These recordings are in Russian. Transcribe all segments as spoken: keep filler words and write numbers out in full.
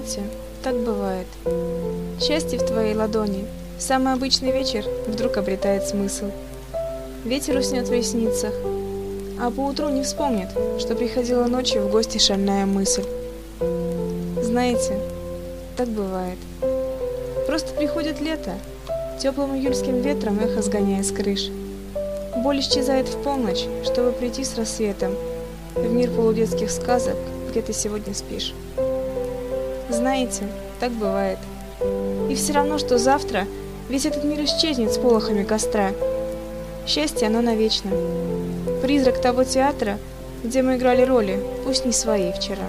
Знаете, так бывает. Счастье в твоей ладони. Самый обычный вечер вдруг обретает смысл. Ветер уснет в ресницах, а поутру не вспомнит, что приходила ночью в гости шальная мысль. Знаете, так бывает. Просто приходит лето, теплым июльским ветром эхо сгоняя с крыш. Боль исчезает в полночь, чтобы прийти с рассветом в мир полудетских сказок, где ты сегодня спишь. Знаете, так бывает. И все равно, что завтра весь этот мир исчезнет с полохами костра. Счастье, оно навечно. Призрак того театра, где мы играли роли, пусть не свои вчера.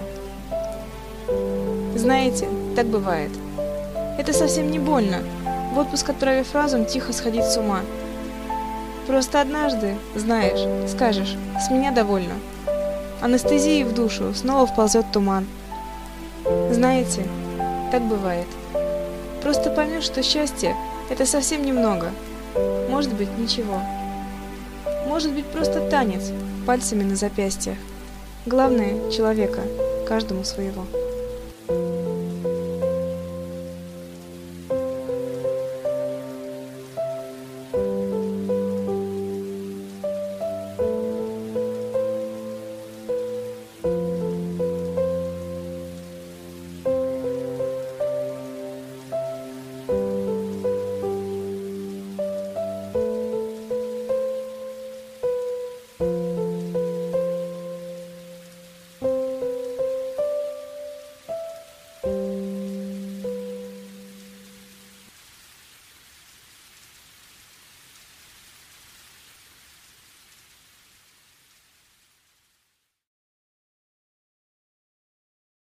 Знаете, так бывает. Это совсем не больно, в отпуск отправив разум тихо сходить с ума. Просто однажды, знаешь, скажешь, с меня довольно. Анестезией в душу снова вползет туман. Знаете, так бывает. Просто поймешь, что счастье – это совсем немного. Может быть, ничего. Может быть, просто танец пальцами на запястьях. Главное – человека, каждому своего.